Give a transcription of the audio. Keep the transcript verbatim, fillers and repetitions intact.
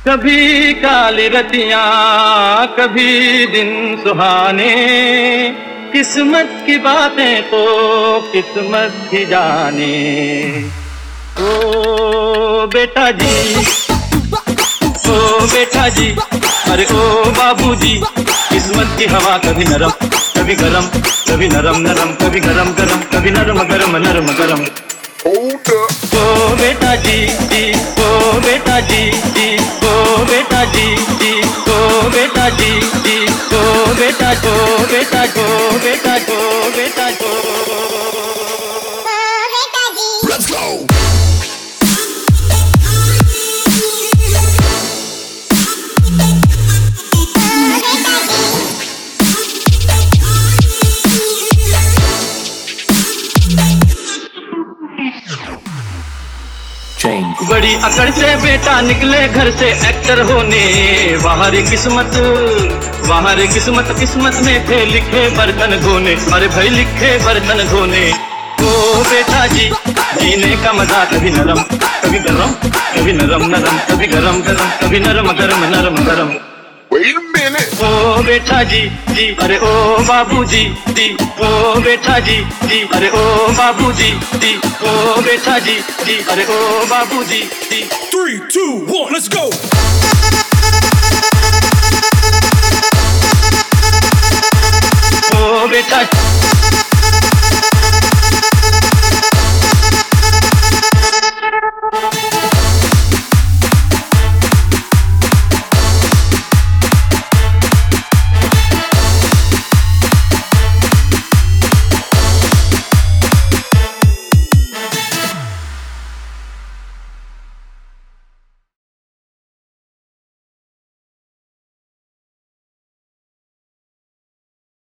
कभी काली रतियां कभी दिन सुहाने, किस्मत की बातें तो किस्मत ही जाने। ओ बेटा जी, ओ बेटा जी, अरे ओ बाबूजी, किस्मत की हवा कभी नरम कभी गरम, कभी नरम नरम कभी गरम गरम, कभी नरम गरम नरम गरम। ओ बेटा जी जी, ओ बेटा जी जी, ओ बेटा जी जी, ओ बेटा जी जी, ओ बेटा जो बेटा जो बेटा जो बेटा जो। Let's go! बड़ी अकड़ से बेटा निकले घर से एक्टर होने, वहाँ रे किस्मत वहाँ रे किस्मत किस्मत में थे लिखे बर्तन धोने, अरे भाई लिखे बर्तन धोने। ओ बेटा जी, जीने का मजा कभी नरम कभी गरम, कभी नरम नरम कभी गरम गरम, कभी नरम गरम नरम गरम। Wait a minute! ओ बेटा जी जी, अरे ओ बाबूजी जी, ओ बेटा जी जी, अरे ओ बाबूजी जी, ओ बेटा जी जी, अरे ओ बाबूजी जी। Three, two, one, let's go!